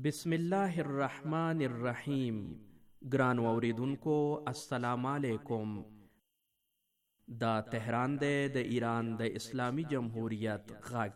بسم الله الرحمن الرحیم. ګران اوریدونکو السلام علیکم. دا تهران دی د ایران د اسلامی جمهوریت غږ.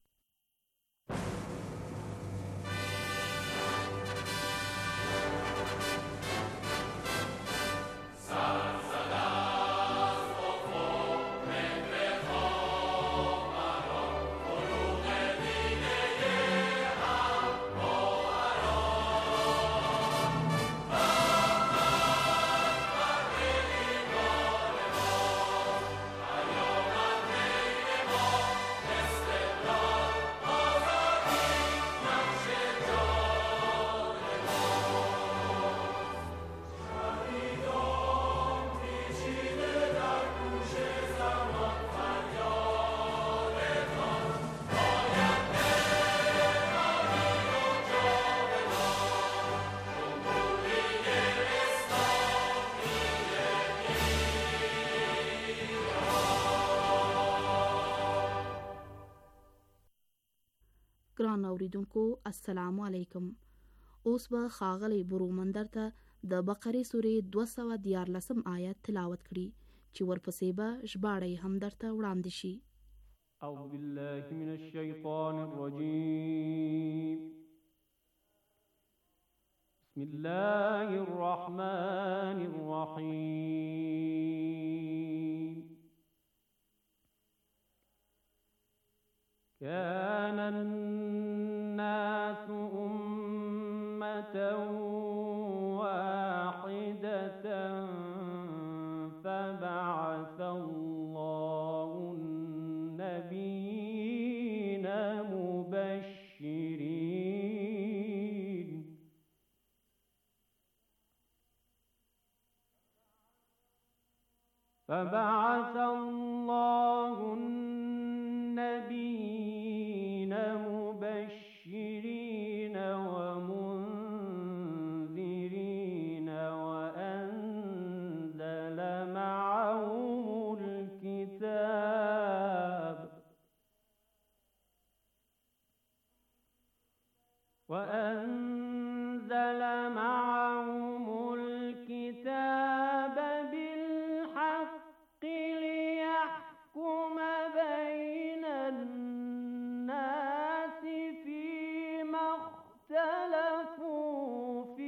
ګران اوریدونکو السلام علیکم. اوس به ښاغلی برومندر ته د بقرې سورې 214 آیت تلاوت کړي چې ورپسې به ژباړه هم درته وړاندې شي. اعوذ بالله من الشیطان الرجیم. بسم الله الرحمن الرحیم. كان الناس أمة واحدة فبعث الله النبيين مبشرين مبشرين ومنذرين وأنزل معهم الكتاب بالحق ليحكم بين الناس فيما اختلفوا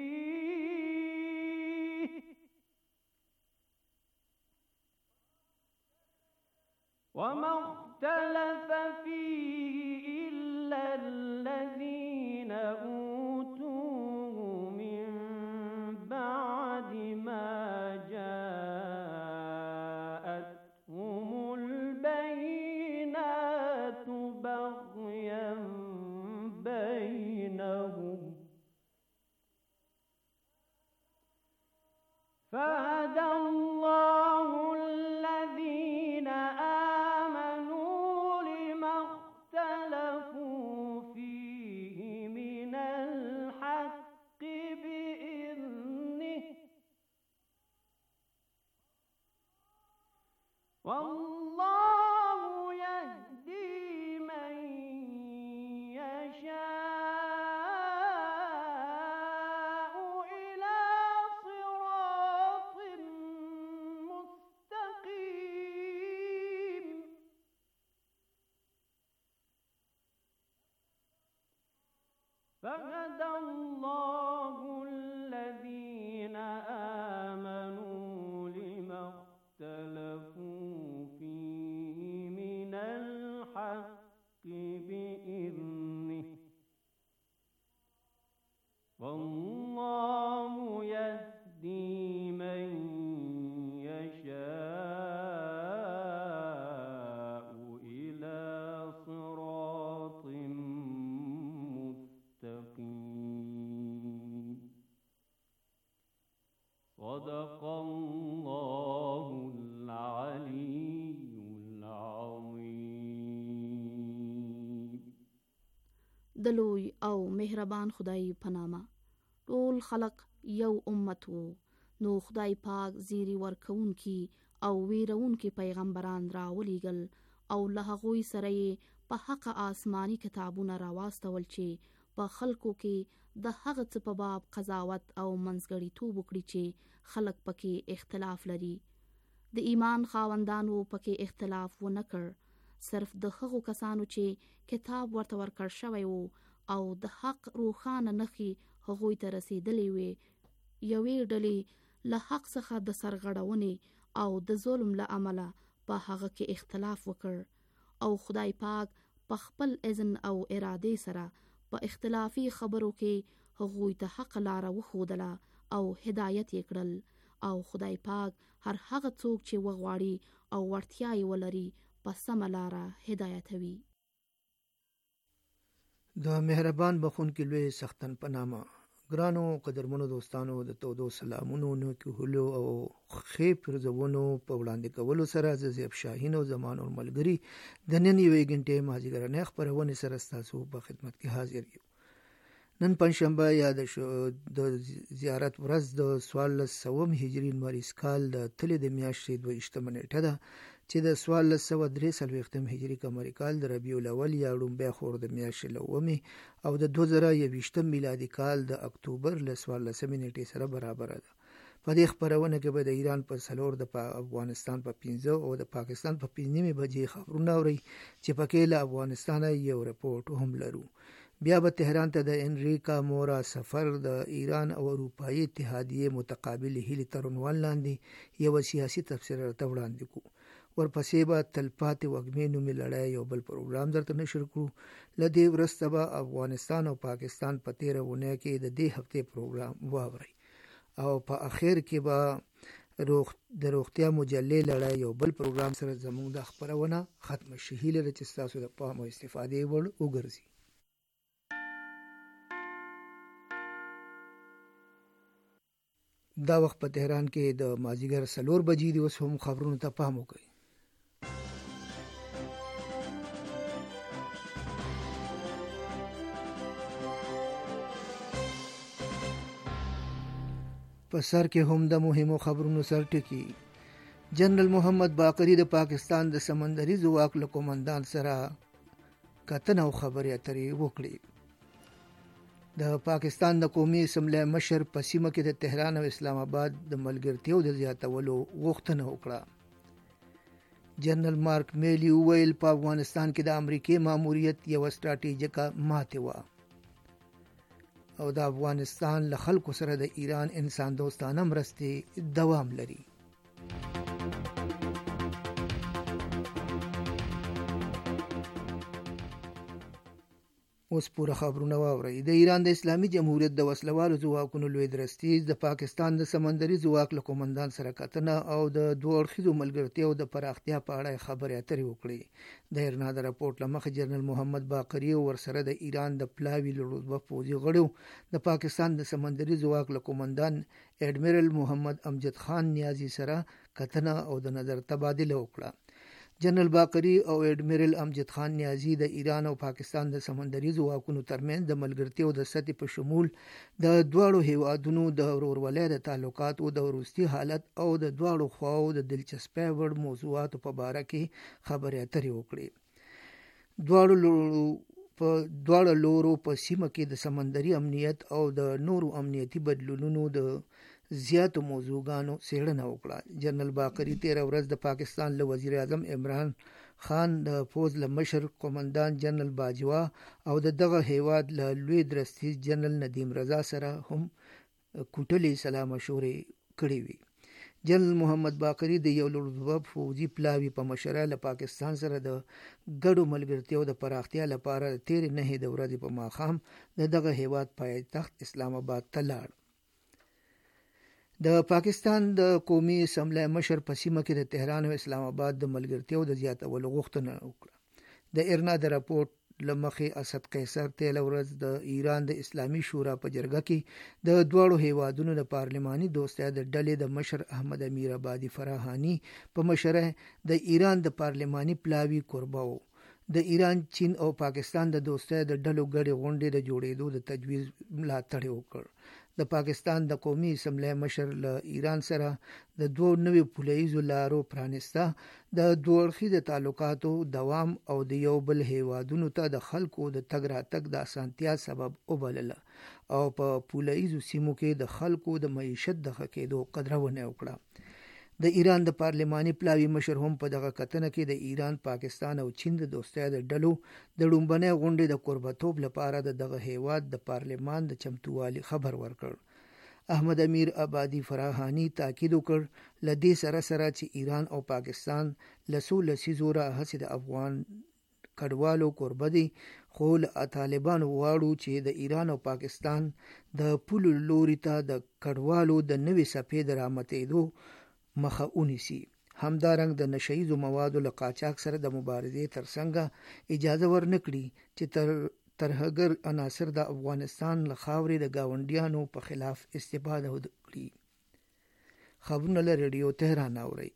فيه وما اختلف فيه إلا الذين أوتوه من بعد ما جاءتهم البينات بغيا بينهم فهدى الله الذين آمنوا لما اختلفوا فيه من الحق بإذنه والله يهدي من يشاء إلى صراط مستقيم. فهدى الله الذين آمنوا لما اختلفوا فيه من الحق بإذنه والله يهدي من يشاء إلى صراط مستقيم. صدق الله العلي العظيم. د لوی او مهربان خدای په نامه. ټول خلق یو امت وو، نو خدای پاک زیری ورکوونکی او ویرونکي پیغمبران راولېږل او له هغوی سره یې په حق آسماني کتابونه راواستول چې په خلکو کې د هغه څه په باب قضاوت او منځګړیتوب وکړي چې خلک پکې اختلاف لري. د ایمان خاوندانو پکې اختلاف ونه کړ، صرف د هغو کسانو چې کتاب ورته ورکړ شوی وو او د حق روښانه نښې هغوی ته رسیدلې وې، یوې ډلې له حق څخه د سرغړونې او د ظلم له امله په هغه کې اختلاف وکړ، او خدای پاک په خپل اذن او ارادې سره په اختلافي خبرو کې هغوی ته حق لاره وښودله او هدایت یې کړل، او خدای پاک هر هغه څوک چې وغواړي او وړتیا یې ولري په سمه لاره هدایتوي. د مهربان بخونکي لوی سختن په نامه. ګرانو قدرمنو دوستانو، د تودو سلامونو، نیکو هلو او ښې پرزونو په وړاندې کولو سره زه زیب شاهین او زما نور ملګري د نن یوې غنټې مازدیګرنۍ خپرونې سره ستاسو په خدمت کې حاضر یو. نن پنځشنبه یا د زیارت ورځ د 1400 هجري لمریز کال د تلې د میاشتې 22 نیټه ده، چې د 1443 هجري قمري کال د ربیع الاول یا لومبۍ خور د میاشتې لومې او د 2021 میلادي کال د اکتوبر له 14 نیټې سره برابر ده. په دې خپرونه کې به د ایران په 4، د افغانستان په 15 او د پاکستان په 15 بجې خبرونه اوري، چې پکې له افغانستان یو رپورټ هم لرو. بیا به تهران ته د انریکا مورا سفر د ایران او اروپایي اتحادیې متقابل هیلې تر عنوان لاندې یو سیاسي تفسیر ته وړاندې کوو. ورپسې به تلپاتې وږمې نومې لړۍ یو بل پروګرام درته نشر کړو. له دې وروسته به افغانستان او پاکستان په 13 اونۍ کې د دې هفتې پروګرام واورئ، او په اخر کې به د روغتیا مجلې لړۍ یو بل پروګرام سره زموږ د خپرونه ختمه شي. هیله ده چې ستاسو د پام او استفادې وړ وګرځي. دا وخت په تهران کې د مازدیګر 4 بجې دي. اوس هم خبرونو ته پام وکړئ. په سر کې هم د مهمو خبرونو سر ټکی. جنرال محمد باقری د پاکستان د سمندري ځواک له قومندان سره کتنه او خبرې اترې وکړې. د پاکستان د قومي اسمبلی مشر په سیمه کې د تهران او اسلام آباد د ملګرتیو د زیاتولو غوښتنه وکړه. جنرال مارک میلی وویل په افغانستان کې د امریکای ماموریت یو ستراتیژیکه ماتې وه، او د افغانستان له خلکو سره د ایران انسان دوستانه مرستې دوام لري. اوس پوره خبرونه واورئ. د ایران د اسلامي جمهوریت د وسلوالو ځواکونو لوی درستیز د پاکستان د سمندري ځواک له قومندان سره کتنه او د دوه اړخیزو ملګرتیاو د پراختیا په اړه خبرې اترې وکړې. د ایرنا د راپورټ له مخې جنرال محمد باقری او ورسره د ایران د پلاوي له رتبه پوځي غړو د پاکستان د سمندري ځواک له قومندان اډمیرل محمد امجد خان نیازي سره کتنه او د نظر تبادله وکړه. جنرال باقری او اډمیرل امجد خان نیازي د ایران او پاکستان د سمندري ځواکونو ترمنځ د ملګرتیو د سطحې په شمول د دواړو هیوادونو د ورورولۍ د تعلقاتو د وروستي حالت او د دواړو خواو د دلچسپۍ وړ موضوعاتو په باره کې خبرې اترې وکړې. دواړو لورو په سیمه کې د سمندري امنیت او د نورو امنیتي بدلونونو د زیاتو موضوعګانو څېړنه وکړه. جنرال باقری 13 ورځ د پاکستان له وزیر اعظم عمران خان د پوځ له مشر قومندان جنرال باجوا او د دغه هیواد له لوی درستیز جنرال ندیم رضا سره هم کوټلې سلام مشورې کړې وي. جنرال محمد باقری د یو لوړ پوځي پلاوي په مشره له پاکستان سره د ګډو ملګرتیاو د پراختیا لپاره 13 د ورځې په ماښام د دغه هیواد پایتخت اسلام آباد ته لاړ. د پاکستان د قومي اسمبلی مشر په سیمه کې د تهران او اسلام آباد د ملګرتیاو د زیاتولو غوښتنه وکړه. د ایرنا د راپورټ له مخې اسد قیصر 13 ورځ د ایران د اسلامي شورا په جرګه کې د دواړو هیوادونو د پارلماني دوستۍ د ډلې د مشر احمد امیر آبادي فراهانی په مشره د ایران د پارلماني پلاوي کوربه و. د ایران، چین او پاکستان د دوستۍ د ډلو ګډې غونډې د جوړېدو د تجویز ملاتړ وکړ. د پاکستان د قومي اسمبلی مشر له ایران سره د دوه نوي پولیسو لارو پرانسته د دوه اړخیزو تعلقاتو دوام او د یو بل هیوادونو ته د خلکو د تګ راتګ د اسانتیا سبب وبلله او په پولیسو سیمو کې د خلکو د معیشت د ښه کېدو قدرونه وکړه. د ایران د پارلماني پلاوي مشر هم په دغه کتنه کې د ایران، پاکستان او چین د دوستۍ د ډلو د لومبنۍ غونډې د قربتوب لپاره دغه هیواد د پارلمان د چمتووالي خبر ورکړ. احمد امیر آبادی فراهانی تاکید وکړ له دې سره چې ایران او پاکستان له څو لسیزو راهیسې د افغان کډوالو کوربه دي، خو له طالبانو غواړو چې د ایران او پاکستان د پولو لوري ته د کډوالو د نوې څپې د رامتېدو مخه ونیسي. همدارنګ د نشهیزو موادو له قاچاق سره د مبارزې ترڅنګ اجازه ورنکړي چې ترهګر عناصر د افغانستان له خاورې د ګاونډیانو په خلاف استفاده وکړي. خبرونه له ریډیو تهران اورئ.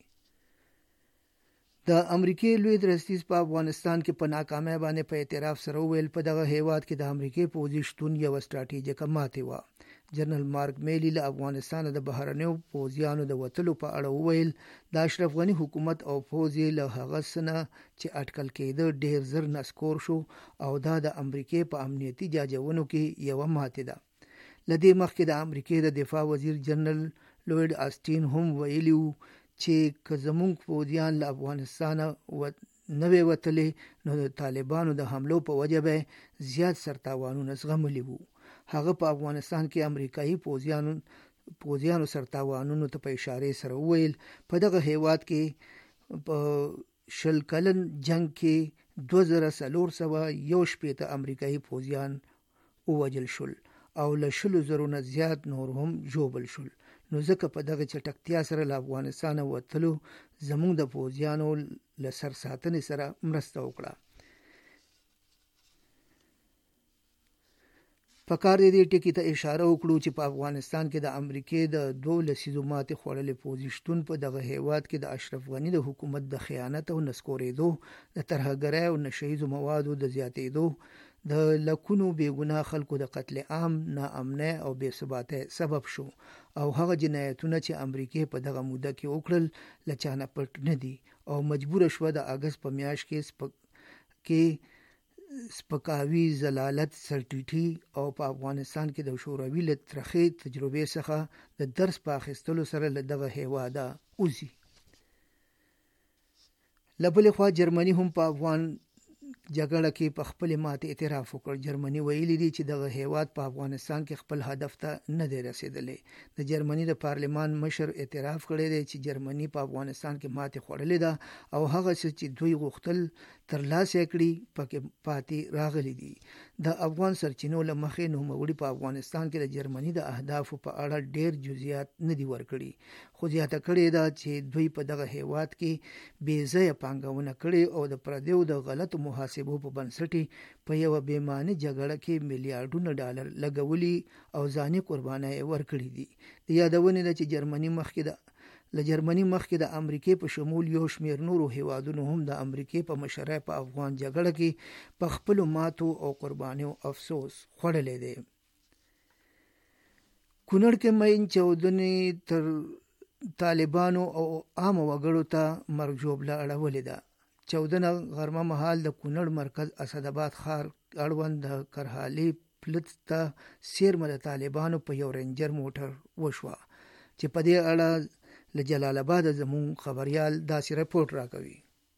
د امریکای لوی درستیز په افغانستان کې په ناکامۍ باندې په اعتراف سره وویل په دغه هیواد کې د امریکای پوځي شتون یوه ستراتیژیکه ماتې وه. جنرال مارک میلی له افغانستان د بهرنیو پوځیانو د وتلو په اړه وویل د اشرف غني حکومت او پوځ له هغه څه نه چې اټکل کېده ډېر زر نسکور شو او دا د امریکای په امنیتي جاجونو کې یوه ماتې ده. له دې مخکې د امریکای د دفاع وزیر جنرال لوید آسټین هم ویلي وو چې که زموږ پوځیان له افغانستانه نه وی وتلې نو د طالبانو د حملو په وجه به زیات سرتاوانونه زغملي وو. هغه په افغانستان کې امریکایي پوځیانو سرتاوانونو ته په اشاره سره وویل په دغه هیواد کې په 20 کلن جنگ کې 2411 امریکایي پوځیان ووجل شول او له 100,000 نه زیات نور هم ژوبل شول. نو ځکه په دغه چټکتیا سره له افغانستانه وتلو زموږ د پوځیانو له سرساتنې سره مرسته وکړه. پکار دې ټکي ته اشاره وکړو چې په افغانستان کې د امریکای د 2 لسیزو ماتې خوړلې پوځي شتون په دغه هیواد کې د اشرف غني د حکومت د خیانت او نسکورېدو، د ترهګرۍ او نشهیزو موادو د زیاتېدو، د لکونو بېګناه خلکو د قتل عام، ناامنۍ او بې ثباتۍ سبب شو او هغه جنایتونه چې امریکای په دغه موده کې وکړل له چا نه پټ نه دي او مجبوره شوه د اګست په میاشت کې سپکاوي، زلالت، سرټیټي او په افغانستان کې د شوروي له ترخې تجربې څخه د درس په اخیستلو سره له دغه هیواده وځي. له بلې خوا جرمني هم په افغان جګړه کې په خپل ماته اعتراف وکړ. جرمني ویلي دي چې دغه هیواد په افغانستان کې خپل هدف ته نه دی رسیدلی. د جرمني د پارلمان مشر اعتراف کړی دی چې جرمني په افغانستان کې ماته خوړلې ده او هغه څه چې دوی غوښتل ترلاسه کړي پکې پاتې راغلي دي. د افغان سرچینو له مخې نوموړي په افغانستان کې د جرمني د اهدافو په اړه ډېر جزئیات نه دي ورکړي، خو زیاته کړې ده چې دوی په دغه هیواد کې بې ځایه پانګونه کړې او د پردیو د غلطو محاسبو په بنسټ په یوه بېمانه جګړه کې میلیارډونه ډالر لګولي او ځاني قربانۍ ورکړي دي. د یادونې ده چې جرمني مخکې د امریکای په شمول یو شمېر نورو هیوادونو هم د امریکای په مشرۍ په افغان جګړه کې په خپلو ماتو او قربانیو افسوس خوړلی دی. کونړ کې مین چاودنې تر طالبانو او عامو وګړو ته مرګ ژوبله اړولې ده. چاودنه غرمه مهال د کونړ مرکز اسداباد ښار اړوند د کرهالي پلت ته څیرمه د طالبانو په یو رینجر موټر وشوه چې په دې اړه له جلال آباد زموږ خبریال داسې رپورټ راکوي.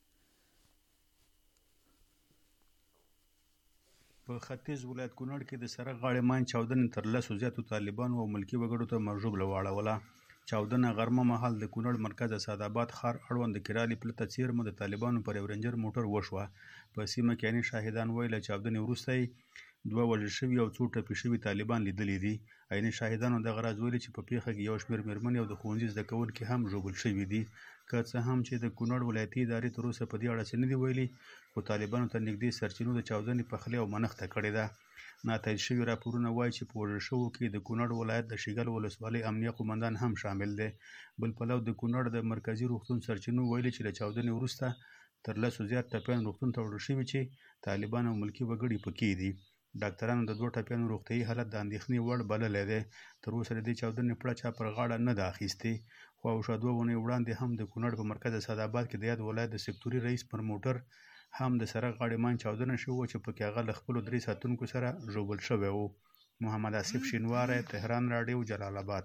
په ختیځ ولایت کونړ کې د سرک غاړې ماین چاودنې تر 10 زیاتو طالبانو او ملکي وګړو ته مرګ ژوبله واړوله. چاودنه غرمه مهال د کونړ مرکز اسداباد ښار اړوند د کرهالي پله ته څیرمه د طالبانو پر یو رینجر موټر وشوه. په سیمه کې عیني شاهدان وایي له چاودنې وروسته 2 وژل شوي او 2 ټپي شوي طالبان لیدلي دي. عیني شاهدانو دغه راز ویلي چې په پیښه کې یو شمېر مېرمنې او د ښوونځي زده کوونکي هم ژوبل شوي دي. که څه هم چې د کونړ ولایتي ادارې تر اوسه په دې اړه څه نه دي ویلي، خو طالبانو ته نږدې سرچینو د چاودنې پخلی او منښته کړې ده. ناتایید شوي راپورونه وایي چې په وژل شوو کې د کونړ ولایت د شیګل ولسوالۍ امنیه قومندان هم شامل دی. بل پلو د کونړ د مرکزي روغتون سرچینو ویلي چې له چاودنې وروسته تر 10 زیات ټپیان روغتون ته وړل شوي چې طالبان او ملکي وګړي پکې دي. ډاکټرانو د 2 ټپیانو روغتیايي حالت د اندېښنې وړ بللی دی. تر اوسه د دې چاودنې پړه چا پر غاړه نه ده اخیستې. خو شاوخوا 2 اونۍ وړاندې هم د کونړ په مرکز اسداباد کې د یاد ولایت د سکتوري رئیس پر موټر هم د سړک غاړې ماین چاودنه شوې وه چې پکې هغه له خپلو 3 ساتونکو سره ژوبل شوی و. محمد آصف شینواری، تهران راډیو، جلال آباد.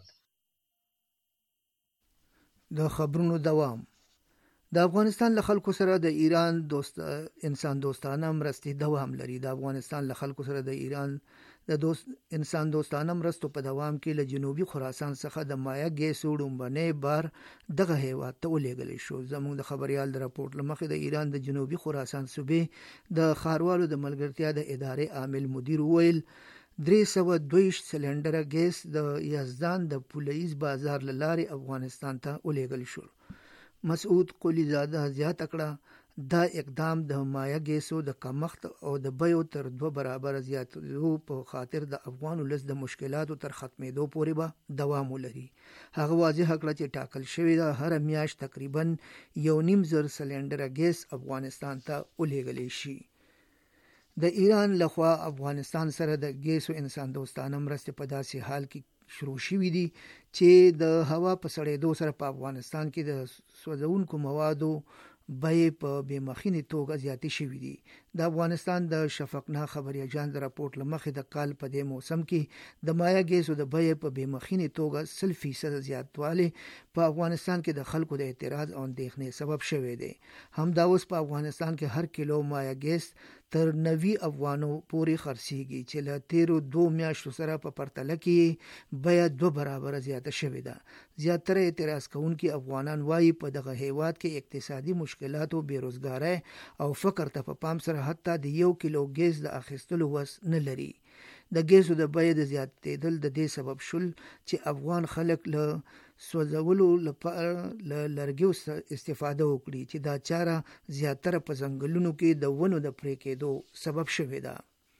د خبرونو دوام. د افغانستان له خلکو سره د ایران انسان دوستانه مرستې دوام لري. د افغانستان له خلکو سره د ایران د انسان دوستانه مرستو په دوام کې له جنوبي خراسان څخه د مایا ګیسو ډومبنې بار دغه هیواد ته ولېږلی شو. زموږ د خبريال د راپورټ له مخې د ایران د جنوبي خراسان صوبې د ښاروالو د ملګرتیا د ادارې عامل مدیر وویل 322 سلنډره ګیس د یزدان د پولیس بازار لارې افغانستان ته ولېږل شو. مسعود قلی زاده زیاته کړه دا اقدام د مایا ګیسو د کمښت او د بیو تر 2 برابر زیاتېدو په خاطر د افغان ولس د مشکلاتو تر ختمېدو پورې به دوام ولري. هغه واضح کړه چې ټاکل شوی د هر میاشت تقریبا 1.5 سلنډره ګیس افغانستان ته ولېږلی شي. د ایران لخوا افغانستان سره د ګیسو انسان دوستانه مرستې په داسې حال کې شروع شوې دي چې د هوا په سړېدو سره په افغانستان کې د سوځونکو موادو بیې په بېمخینې توګه زیاتې شوې دي. د افغانستان د شفقنا خبري اجانس د راپورټ له مخې د کال په دې موسم کې د مایا ګیسو د بیې په بېمخینې توګه 100% زیاتوالی په افغانستان کې د خلکو د اعتراض او اندېښنې سبب شوی دی. همدا اوس په افغانستان کې هر کیلو مایا ګیس تر 90 افغانو پورې خرڅیږي چې له 13 میاشتو سره په پرتله کې بیه 2 برابر زیاته شوې ده. زیاتره اعتراض کوونکي افغانان وایي په دغه هیواد کې اقتصادي مشکلاتو، بیروزګارۍ او فقر ته په پام سره حتی د 1 کیلو ګیس د اخیستلو وس نه لري. د ګیسو د بیې د زیاتېدل د دې سبب شول چې افغان خلک له سوځولو لپاره له لرګیو استفاده وکړي چې دا چاره زیاتره په ځنګلونو کې د ونو د پرې کېدو سبب شوې ده.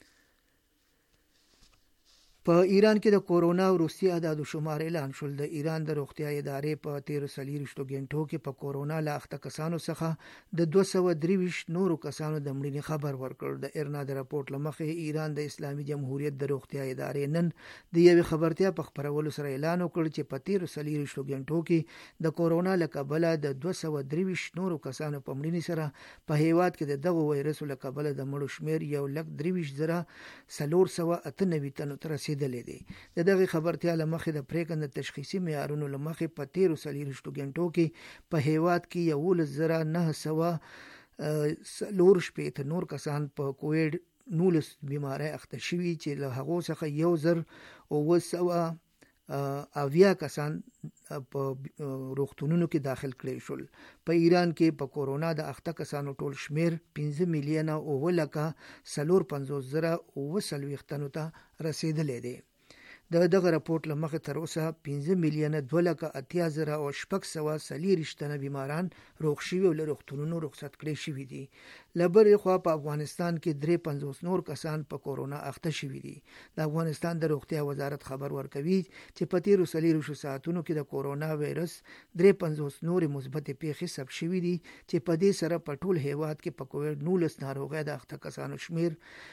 په ایران کې د کورونا وروستي اعداد و شمار اعلان شول. د ایران د روغتیا ادارې په 13 غنټو کې په کورونا له اخته کسانو څخه د 223 نورو کسانو د مړینې خبر ورکړ. د ایرنا د راپورټ لمخې ایران د اسلامي جمهوریت د روغتیا ادارې نن د یوې خبرتیا په خبرولو سره اعلان وکړ چې په 13 غنټو کې د کورونا له کبله د 223 نورو کسانو په مړینې سره په هیواد کې د دغه وایرس له کبله د مړو شمیر 1,23,498 تنو ته رسیدلی دی. د دغه خبرتیا لمخې د پریکنده تشخیصي معیارونو لمخې په 13 غنټو کې په هیواد کې 11,940 نور کسان په کووډ 19 بیماری اخته شوي چې له هغو څخه 1,980 کسان په روغتونونو کې داخل کړي شول. په ایران کې په کورونا د اخته کسانو ټول شمیر 5,450,040 تنو ته رسیدلی دی. دغه راپورټ لمخې تر اوسه 5,280,640 تنه بیماران روغ شوي او له روغتونونو رخصت کړي شوي دي. له بلې خوا په افغانستان کې 53 نور کسان په کورونا اخته شوي دي. د افغانستان د روغتیا وزارت خبر ورکوي چې په 13 ساعتونو کې د کورونا وایرس 53 نور مثبت پیښې ثبت شوي دي چې په دې سره په ټول هیواد کې په کووډ 19 ناروغۍ د اخته کسانو شمیر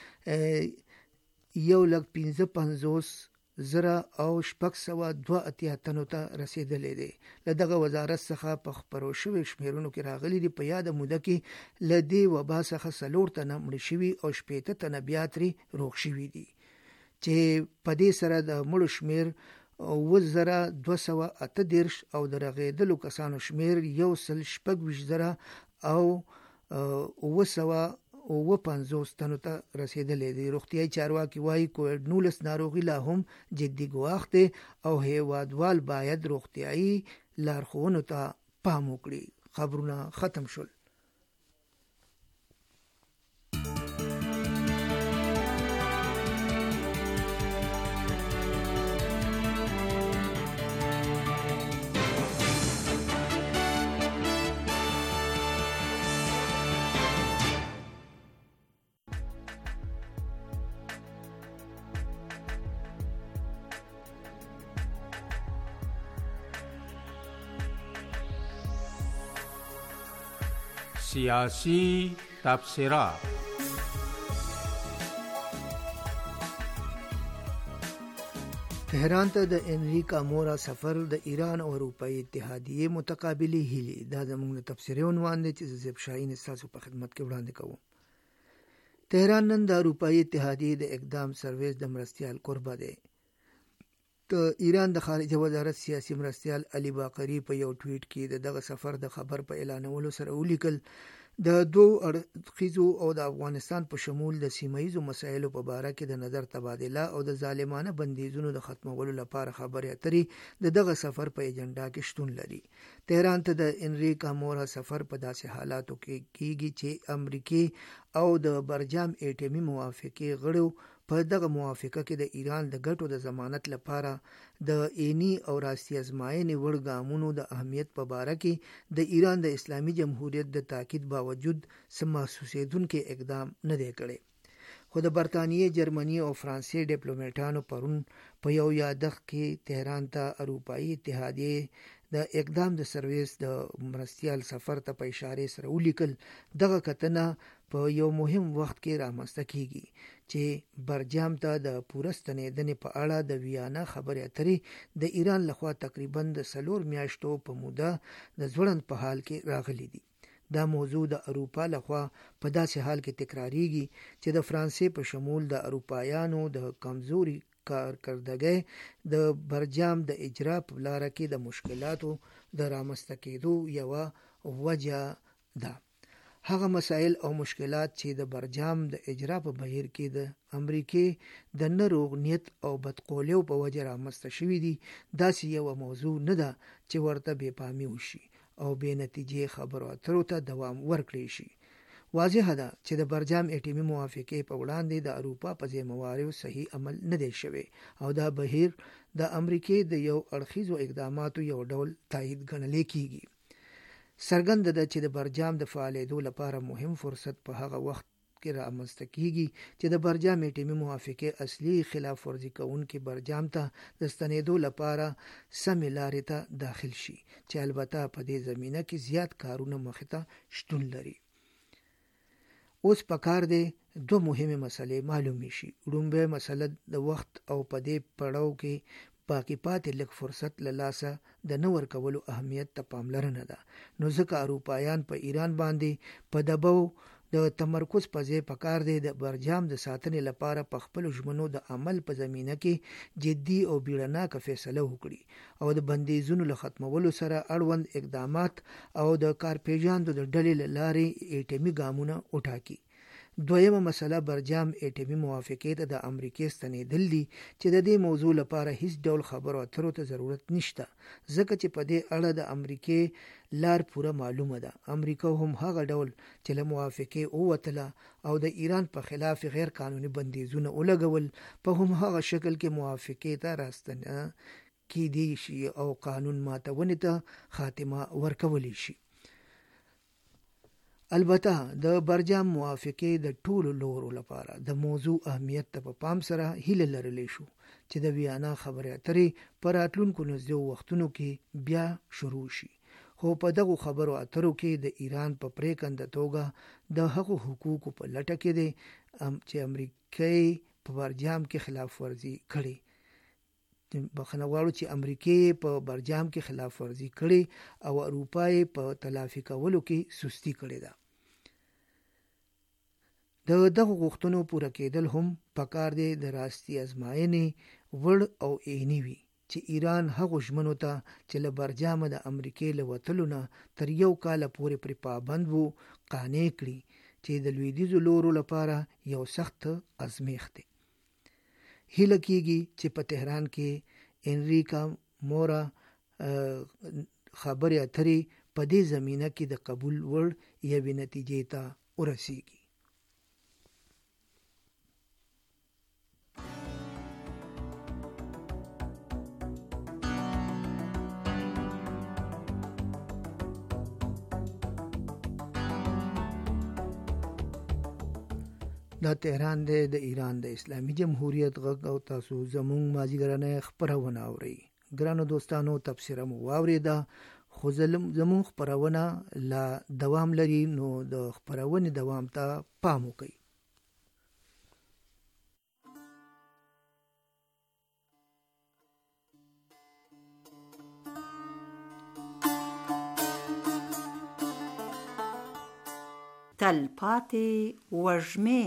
1,55,602 تنو ته رسیدلی دی. له دغه وزارت څخه په خبرو شوي شمیرونو کې راغلي دي په یاده موده کې له دې وبا څخه 4 تنه مړه شوي او 80 تنه بیا ترې روغ شوي دي چې په دې سره د مړو شمیر 2,218 او د رغېدلو کسانو شمیر 1,26,000 او 950 تنو ته رسیدلی دی. روغتیايي چارواکي وایي کووډ 19 ناروغي لا هم جدي ګواښ دی او هیوادوال باید روغتیايي لارښوونو ته پام وکړي. خبرونه ختم شول. سیاسی تبصرات. تهران ته د انریکا مورا سفر د ایران او اروپאי اتحادیې متقابلې هیلې دا زموږ د تفسیري عنوان دی چې زیب شاهین تاسو په خدمت کې وړاندې کوم. تهران نن د اروپאי اتحادیې د اقدام سرویس د مرستیال قربه دی. د ایران د خارجه وزارت سیاسي مرستیال علي باقری په یو ټویټ کې دغه سفر د خبر په اعلانولو سره ولیکل د دوه اړخیزو او د افغانستان په شمول د سیمایي مسایلو په باره کې د نظر تبادله او د ظالمانه بندیزونو د ختمولو لپاره خبرې اترې دغه سفر په ایجنډا کې شتون لري. تهران ته د انریکا مورا سفر په داسې حالاتو کې کیږي چې امریکای او د برجام ایټمی موافقه غړو په دغه موافقه کې د ایران د ګټو د ضمانت لپاره د عیني او راستي ازمایښتي وړ ګامونو د اهمیت په باره کې د ایران د اسلامي جمهوریت د تاکید باوجود سم محسوسیدونکو اقدام نه دی کړی. خو د برتانیې، جرمني او فرانسې ډیپلوماټانو پرون په یو یادښت کې تهران ته اروپאי اتحادیې د اقدام د سرویس د مرستیال سفر ته په اشاره سره ولیکل دغه کتنه په یو مهم وخت کې رامنځته کیږي چې برجام ته د پورستنېدنې په اړه د ویانا خبرې اترې د ایران لخوا تقریبا د 4 میاشتو په موده د ځوړند په حال کې راغلي دي. دا موضوع د اروپا لخوا په داسې حال کې تکراریږي چې د فرانسې په شمول د اروپایانو د کمزوري کارکردګۍ د برجام د اجرا په لار کې د مشکلاتو د رامنځته کېدو یو وجه ده. هغه مسایل او مشکلات چې د برجام د اجرا په بهیر کې د امریکای د نروغ نیت او بدقولیو په وجه رامنځته شوې دي داسې یو موضوع نه ده چې ورته بې پامي وشي او بې نتیجې خبرو اترو ته دوام ورکړي شي. واضح ده چې د برجام ایټمی موافقه په وړاندې د اروپا په ذمہواریو صحیح عمل نه دی شوی او دا بهیر د امریکای د یو اړخیزو اقداماتو یو ډول تایید ګڼل کیږي. څرګنده ده چې د برجام د فعالیدو لپاره مهم فرصت په هغه وخت کې رامنځته کیږي چې د برجام ایټمی موافقه اصلي خلاف ورزي کوونکي برجام ته د ستنېدو لپاره سمې لارې ته داخل شي چې البته په دې زمینه کې زیات کارونه مخې ته شتون لري. اوس پکار دی دوه مهمه مسلې معلومې شي. لومړی مسله د وخت او په دې پړاو کې باقی پاتې لږ فرصت له لاسه د نه ورکولو اهمیت ته پاملرنه ده. نو ځکه اروپایان په ایران باندې په دباو د تمرکز په ځای پکار دی د برجام د ساتنې لپاره په خپل ژمنو د عمل په زمینه کې جدي او بیړناکه فیصله وکړي او د بندیزونو له ختمولو سره اړوند اقدامات او د کارپیژاندو د ډلې له لارې ایټمی ګامونه وټاکي. دویمه مسله برجام ایټمی موافقه ته د امریکای ستنېدل دي چې د دې موضوع لپاره هیڅ ډول خبرو اترو ته ضرورت نشته ځکه چې په دې اړه د امریکای لار پوره معلومه ده. امریکا هم هغه ډول چې له موافقه اوتله او د ایران په خلاف غیر قانوني بندیزونه ولګول په هم هغه شکل کې موافقه ته راستنه کې دي شي او قانون ماتونې ته خاتمه ورکولی شي. البته د برجام موافقه د ټولو لورو لپاره د موضوع اهمیت ته په پام سره هیله لرلی شو چې د ویانا خبرې اترې پر راتلونکو نږدې وختونو کې بیا شروع شي. خو په دغه خبرو اترو کې د ایران په پریکنده توګه د هغو حقوقو په لټه کې دی چې امریکای په برجام کې خلاف ورزي کړي. بخنه غواړو چې امریکای په برجام کې خلاف ورزي کړي او اروپای په تلافي کولو کې سستی کړي ده. دغه غوښتنو پوره کېدل هم پکار دی د راستي ازمایښتي وړ او عیني وي چې ایران هغو ژمنو ته چې له برجامه د امریکای له وتلو نه تر یو کاله پورې پرې پابند وو قانع کړي چې د لویدیځو لورو لپاره یو سخت ازمایښت دی. هیله کیږي چې په تهران کې انریکا مورا خبرې اترې په دې زمینه کې د قبول وړ یوې نتیجې ته ورسیږي. دا تهران دی د ایران د اسلامي جمهوریت غږ او تاسو زموږ مازیګرنه خبرونه اورئ. ګرانو دوستانو تبصره مو واورېده خو زموږ خبرونه لا دوام لري نو د خبرونې دوام ته پام وکړئ. تلپاتې وږمې.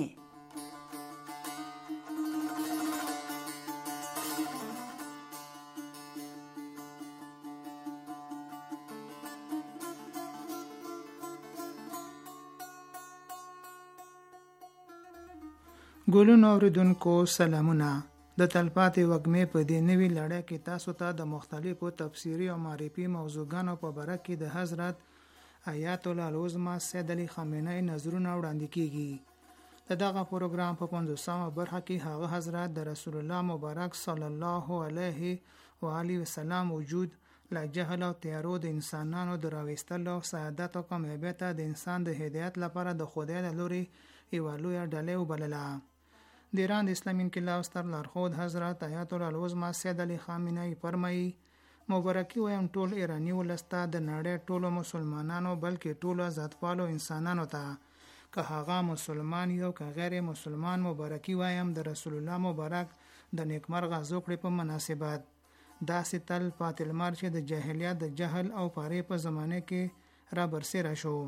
ګلونو اوریدونکو سلامونه. د تلپاتې وږمې په دې نوې لړۍ کې تاسو ته د مختلفو تفسیري او معرفي موضوعګانو په باره کې د حضرت آیت الله العظمى سید علي خامنه‌ای نظرونه وړاندې کیږي. دغه پروګرام په 50مه برخه کې هغه حضرت د رسول الله مبارک صلی الله علیه و آله وسلم وجود لا جهل او تیارو د انسانانو د راوستلو سعادت او کامیابی ته د انسان د هدایت لپاره د خدای د لوري یوه لویه ډالۍ وبلله. د ایران د اسلامي انقلاب ستر لارښود حضرت آیت الله العظمى سید علي خامنه‌ای فرمایي مبارکي وایم ټول ایرانی ولسته د نړۍ ټولو مسلمانانو بلکې ټولو آزادپالو انسانانو ته، که هغه مسلمان یو که غیر مسلمان، مبارکي وایم د رسول الله مبارک د نیکمرغه زوکړې په مناسبت. داسې تل پاتې لمر چې د جاهلیت د جهل او پارې په زمانه کې را برسېره شو.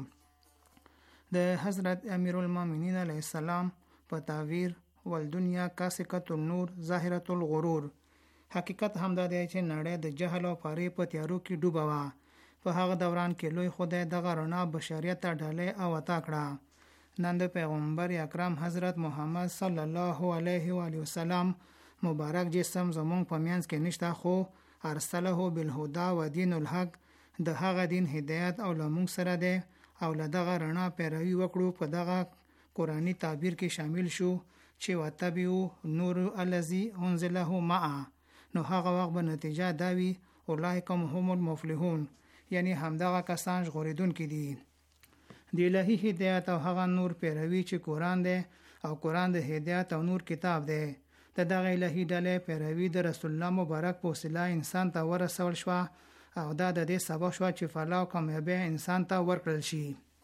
د حضرت امیر المؤمنین علیه السلام په تعبیر والدنیا کاسکة النور ظاهرة الغرور، حقیقت همدا دی چې نړۍ د جهل او پارې په تیارو کې ډوبه وه. په هغه دوران کې لوی خدای دغه رڼا بشریت ته ډالۍ او عطا کړه. نن د پیغمبر اکرم حضرت محمد صلی الله علیه و آله وسلم مبارک جسم زمونږ په منځ کې نشته، خو ارسله بالهدى و دین الحق، د هغه دین هدایت او لمونږ سره دی او له دغه رڼا پیروي وکړو. په دغه قرآني تعبیر کې شامل شو چې وتبعوا نور الذي انزله معه، نو هغه وخت به نتیجه دا وي اولئک هم المفلحون، یعنی همدغه کسان ژغورېدونکي دي. د الهي هدایت او هغه نور پیروي چې قرآن دی او قرآن د هدایت او نور کتاب دی. د دغه الهي ډلې پیروي د رسول الله مبارک په وسیله انسان ته ورسول شوه او دا د دې سبب شوه چې فلاح او کامیابي انسان ته ورکړل شي.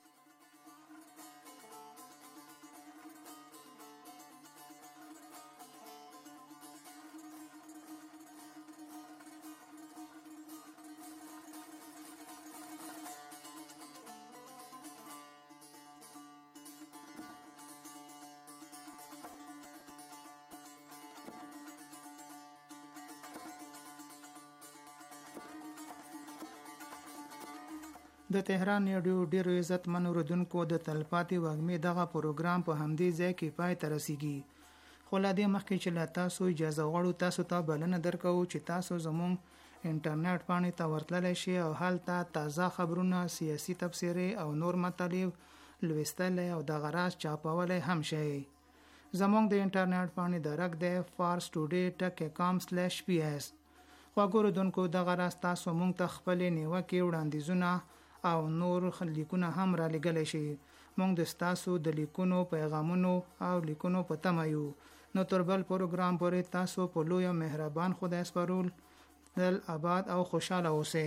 د تهران رادیو ډیرو عزتمن اوریدونکو، د تلپاتې وږمې دغه پروګرام په همدې ځای کې پای ته رسیږي. خو له دې مخکې چې له تاسو اجازه غواړو تاسو ته بلنه درکوو چې تاسو زموږ انټرنیټ پاڼې ته ورتللی شئ او هلته تازه خبرونه، سیاسي تبصرې او نور مطالب لوستلی او دغه راز چاپولی هم شئ. زموږ د انټرنیټ پاڼې درک دی farstoday.com/ps. خواږه اوریدونکو، دغه راز تاسو موږ ته خپلې نیوکې، وړاندیزونه او نور لیکونه هم را لګلی شي. موږ د ستاسو د لیکونو، پیغامونو او لیکونو په تمه یو. نو تر بل پروګرام پورې تاسو په لوی او مهربان خدای سپارول، تل آباد او خوشاله اوسئ.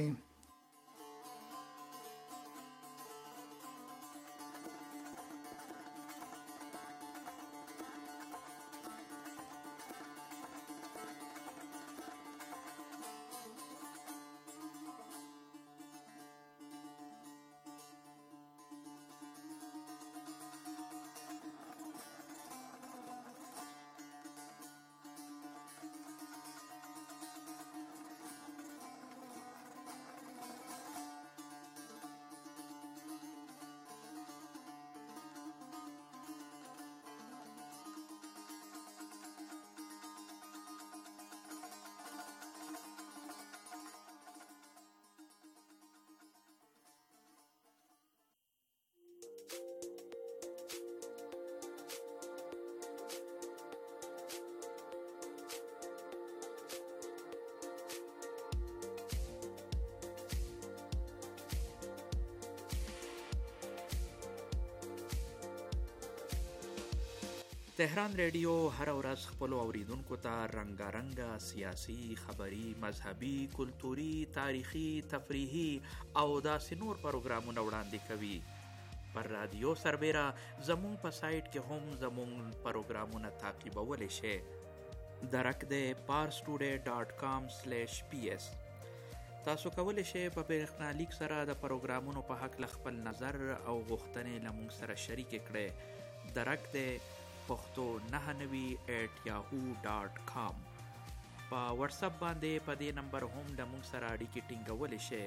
تهران ریډیو هر ورځ خپل اوریدونکو ته رنګارنګ سیاسي، خبري، مذهبي، کلتوري، تاریخي، تفریحي او داسې نور پروګرامونه وړاندې کوي. پر رادیو سربیره زمون په سایټ کې هم زمون پروګرامونه تعقیبولی شئ. درک دی parstoday.com/ps. تاسو کولی شئ په برېښنالیک سره د پروګرامونو په هکله خپل نظر او غوښتنې له موږ سره شریکې کړئ. درک دی پښتو 99@yahoo.com. په واتساپ باندې په دې نمبر هم د موږ سره اړیکې ټینګولی شئ.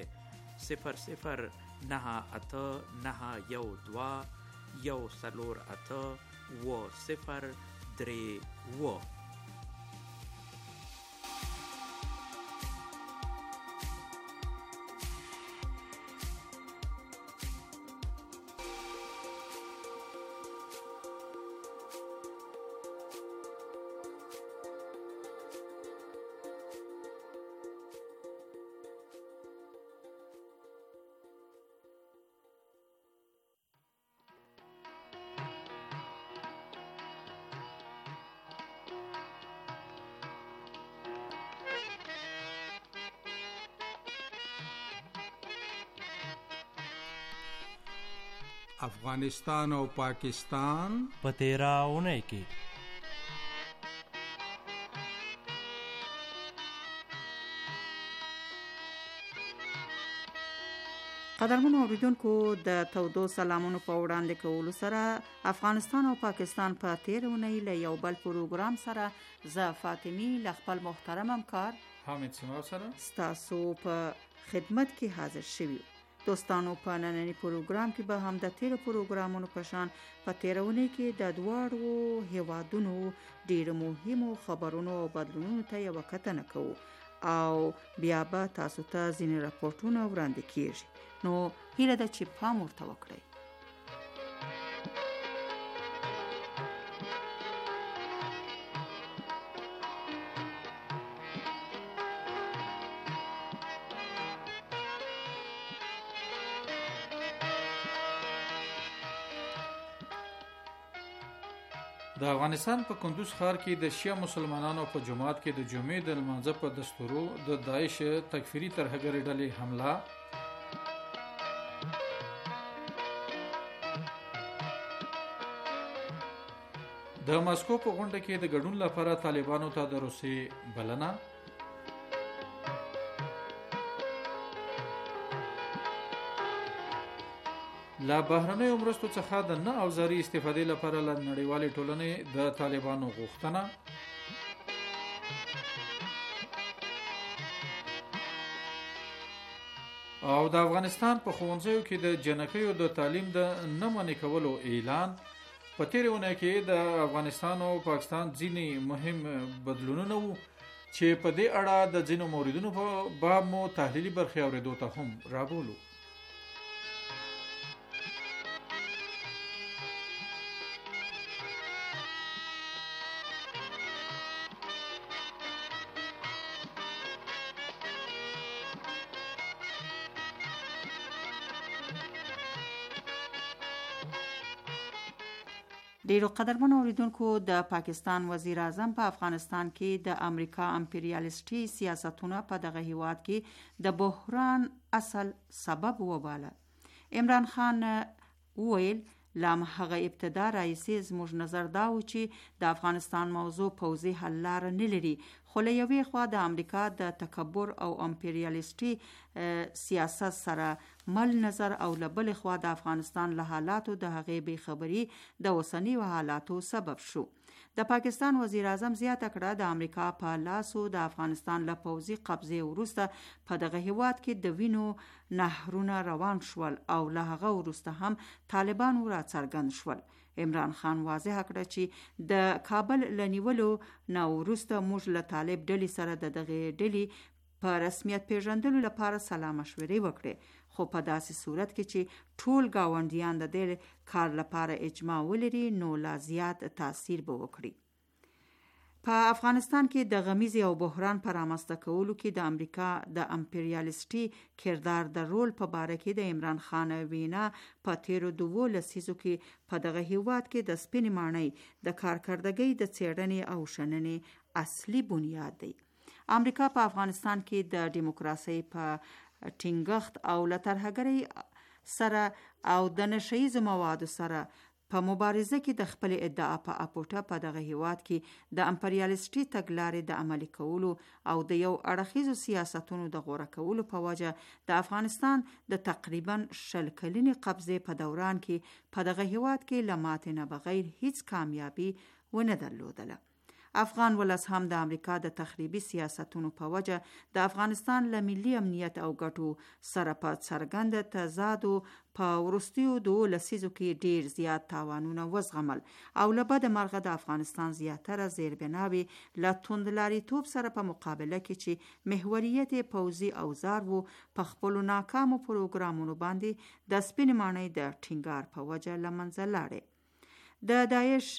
00989148 افغانستان او پاکستان په تیره اونۍ کې قدرمنو اوریدونکو د تودو سلامونو په وړاندې کولو سره افغانستان او پاکستان په تیر اونۍ له یو بل پروګرام سره زه فاطمی له خپل محترم همکار حامد سیماو سره ستاسو په خدمت کې حاضر شویو. دوستانو په نننی پروګرام کې به هم د تیر پروګرامونو په شان په تیر اونۍ کې د دواړو هیوادونو ډیرو مهمو خبرونو او بدلونونو ته یو کتنه کوو او بیا به تاسو ته ځینې راپورټونه وړاندې کیږي. نو هیله ده چې پام ورته وکړئ. د افغانستان په کندوز ښار کې د شیعه مسلمانانو په جماعت کې د جمعې د لمانځه په دستورو د داعش تکفیري ترهګرې ډلې حمله. د ماسکو په غونډه کې د ګډون لپاره طالبانو ته د روسیې بلنه. له بهرنیو مرستو څخه د نه اوزاري استفادې لپاره له نړیوالې ټولنې د طالبانو غوښتنه. او د افغانستان په ښوونځیو کې د جنکیو د تعلیم د نه منې کولو اعلان. په تیرې اونۍ کې د افغانستان او پاکستان ځینې مهم بدلونونه وو چې په دې اړه د ځینو موردونو په باب مو تحلیلي برخې اورېدو ته هم رابولو. ډیرو قدرمنو اوریدونکو، د پاکستان وزیر اعظم په افغانستان کې د امریکا امپریالیسټي سیاستونه په دغه هیواد کې د بحران اصل سبب وباله. عمران خان وویل لا هغه ابتدا راځي زموږ نظر دا و چې د افغانستان موضوع پوځي حل لار نه لري، خو له یوې خوا د امریکا د تکبر او امپریالیسټي سیاست سره مل نظر او له بلې خوا د افغانستان له حالاتو د هغې بې خبري د اوسنیو حالاتو سبب شو. د پاکستان وزیر اعظم زیاته کړه د امریکا په لاسو د افغانستان له پوځي قبضې وروسته په دغه هیواد کې د وینو نهرونه روان شول او له هغه وروسته هم طالبان را څرګند شول. عمران خان واضح کړه چې د کابل لنیولو نه وروسته موږ له طالب ډلې سره د دغه ډلې په رسمیت پیژندلو لپاره سلا مشورې وکړې، خو په داسې صورت کې چې ټول گاونډیان د دې کار لپاره اجماع ولري نو لا زیات تاثیر به وکړي. په افغانستان کې د غمیزې او بحران پر رامنځته کولو کې د امریکا د امپریالیسټي کردار د رول په باره کې د عمران خان وینا په تیرو 2 لسیزو کې په دغه هیواد کې د سپینې ماڼۍ د کارکردګۍ د څېړنې او شننې اصلي بنیاد دی. امریکا په افغانستان کې د دیموکراسۍ په ټینګښت او له ترهګرۍ سره او د نشه ییزو موادو سره په مبارزه کې د خپل ادعا په اپوټه په دغه هیواد کې د امپریالیستي تګلارې د عملي کولو او د یو اړخیزو سیاستونو د غوره کولو په وجه د افغانستان د تقریبا 20 کلنې قبضې په دوران کې په دغه هیواد کې له ماتې نه بغیر هیڅ کامیابی ونه درلودله. افغان ولس هم د امریکا د تخریبي سیاستونو په وجه د افغانستان له ملي امنیت او ګټو سره په څرګند تضادو په وروستیو 2 لسیزو کې ډیر زیات تاوانونه وزغمل او له بده مرغه د افغانستان زیاتره زیربناوې له توندلاریتوب سره په مقابله کې چې محوریت پوځي اوزار وو په خپلو ناکامو پروګرامونو باندې د سپین ماڼۍ د ټینګار په وجه له منځه لاړې. د داعش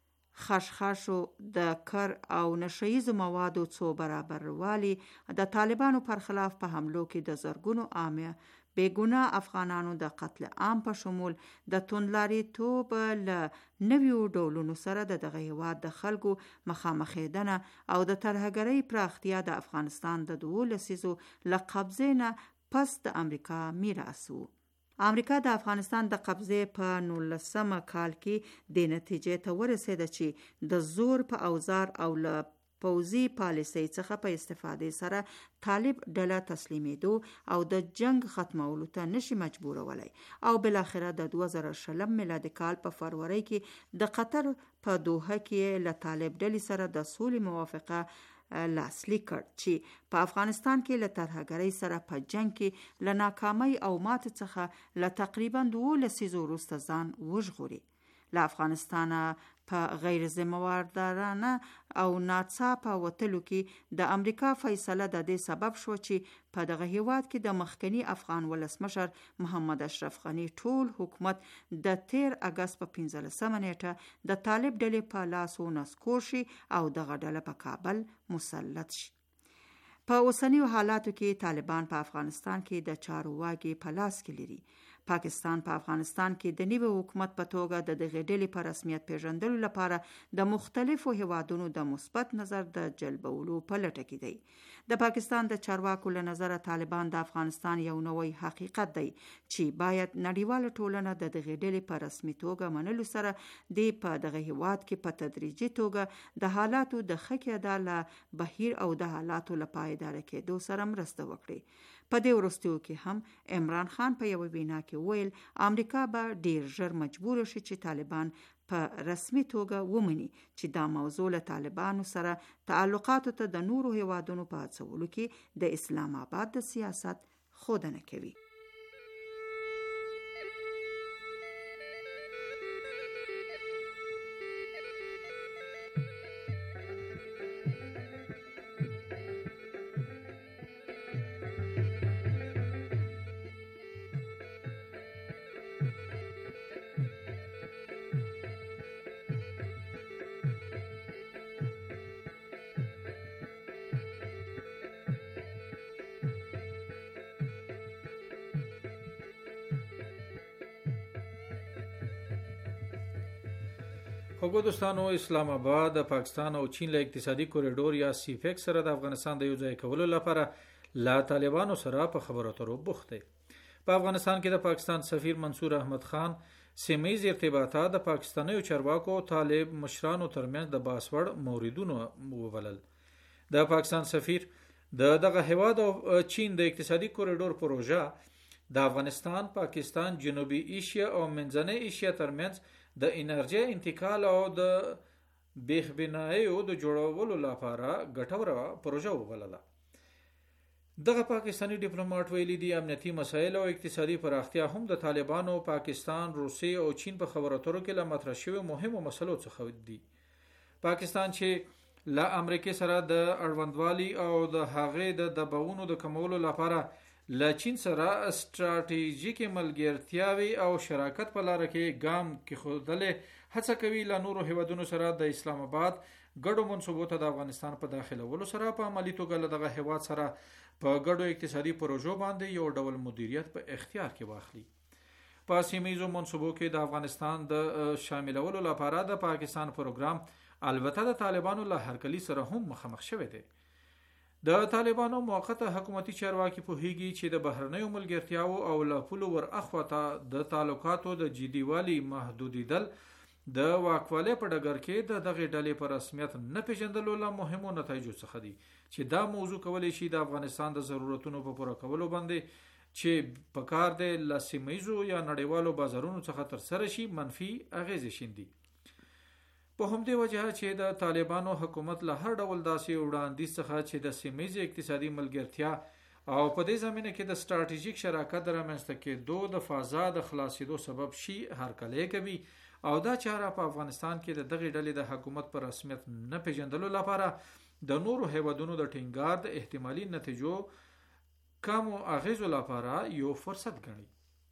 خشخاشو د کر او نشهیزو موادو څو برابر والی د طالبانو پر خلاف په حملو کې د زرګونو عامه بیګناه افغانانو د قتل عام په شمول د توندلاریتوب له نویو ډولونو سره دغه هیواد د خلکو مخامخېدنه او د ترهګرۍ پراختیا د افغانستان د 2 لسیزو له قبضې نه پس د امریکا میراث و. امریکا د افغانستان د قبضې په 19 کال کې د نتیجې ته ورسېده چې د زور په اوزار او له پوځي پالیسۍ څخه په استفادې سره طالب ډله تسلیمېدو او د جنگ ختمولو ته نشي مجبورولای او بلاخره د 2020 میلادي کال په فروری کې د قطر په دوحه کې له طالب ډلې سره د سولې موافقه لاسلیک کړ چې په افغانستان کې له ترهګرۍ سره په جنگ کې له ناکامۍ او ماتې څخه له تقریبا 2 لسیزو وروسته ځان وژغوري. له افغانستانه په غیر ذمہوارانه او ناڅاپه وتلو کې د امریکا فیصله د دې سبب شو چې په دغه هیواد کې د مخکنی افغان ولسمشر محمد اشرف غنی ټول حکومت د 13 اگست په 15 نیټه د طالب ډلې په لاس ونسکور شي او دغه ډله په کابل مسلط شي. په اوسنیو حالاتو کې طالبان په افغانستان کې د چارو واګي په لاس کې لري. پاکستان په افغانستان کې د نوي حکومت په توګه د دغه ډلې په رسمیت پیژندلو لپاره د مختلفو هیوادونو د مثبت نظر د جلبولو په لټه کې دی. د پاکستان د چارواکو له نظره طالبان د افغانستان یو نوی حقیقت دی چې باید نړیواله ټولنه د دغه ډلې په رسمي توګه منلو سره د په دغه هیواد کې په تدریجي توګه د حالاتو د ښه کېدا له بهیر او د حالاتو له پایدار کېدو سره مرسته وکړي. په دې وروستیو کې هم عمران خان په یو وینا کې ویل امریکا به ډیر ژر مجبور شي چې طالبان په رسمي توګه ومني چې دا موضوع له طالبانو سره تعلقاتو ته د نورو هیوادونو په هڅولو کې د اسلام آباد د سیاست ښودنه کوي. خوږو دوستانو، اسلام آباد د پاکستان او چین له اقتصادي کوریډور یا سیفیک سره د افغانستان د یو ځای کولو لپاره لا طالبانو سره په خبرو اترو بوخت دی. په افغانستان کې د پاکستان سفیر منصور احمد خان سیمه‌یز ارتباطات د پاکستانیو چارواکو طالب مشرانو ترمنځ د باسوړ موردونو وبلل. د پاکستان سفیر دغه هیواد او چین د اقتصادي کوریډور پروژه د افغانستان، پاکستان، جنوبي ایشیا او منځنۍ ایشیا ترمنځ د انرژي انتقال او د بېخبنایو د جوړولو لپاره ګټوره پروژه وبلله. دغه پاکستانی ډیپلوماټ ویلي دي امنیتي مسایل او اقتصادي پراختیا هم د طالبانو، پاکستان، روسیې او چین په خبرو اترو کې له مطرح شویو مهمو مسلو څخه دي. پاکستان چې له امریکا سره د اړوندوالي او د هغې د دباونو د کمولو لپاره له چین سره ستراتیژیکې ملګرتیاوې او شراکت په لاره کې ګام کېښودلې هڅه کوي له نورو هیوادونو سره د اسلام آباد ګډو منصوبو ته د افغانستان په داخلولو سره په عملي توګه له دغه هیواد سره په ګډو اقتصادي پروژو باندې یو ډول مدیریت په اختیار کې واخلي. په سیمه‌یزو منصوبو کې د افغانستان د شاملولو لپاره د پاکستان پروګرام البته د طالبانو له هرکلي سره هم مخامخ شوی دی. د طالبانو موقته حکومتي چارواکي پوهیږي چې د بهرنیو ملګرتیاو او له پولو ور اخواته د تعلقاتو د جديوالي محدودیدل د واکوالۍ په ډګر کې د دغه ډلې په رسمیت نه پیژندلو له مهمو نتایجو څخه دي چې دا موضوع کولی شي د افغانستان د ضرورتونو په پوره کولو باندې چې په کار د لاسیمیزو یا نړیوالو بازارونو څخه تر سره شي منفي اغیزې شیندي. په همدې وجه چې د طالبانو حکومت له هر ډول داسې وړاندیز څخه چې د سیمه‌ییز اقتصادي ملګرتیا او په دې زمینه کې د ستراتیژیک شراکت رامنځته کېدو د فضا د خلاصېدو سبب شي هرکلی کوي او دا چاره په افغانستان کې د دغې ډلې د حکومت پر رسمیت نه پیژندلو لپاره د نورو هیوادونو د ټینګار د احتمالي نتیجو کم اغیزو لپاره یو فرصت ګڼي.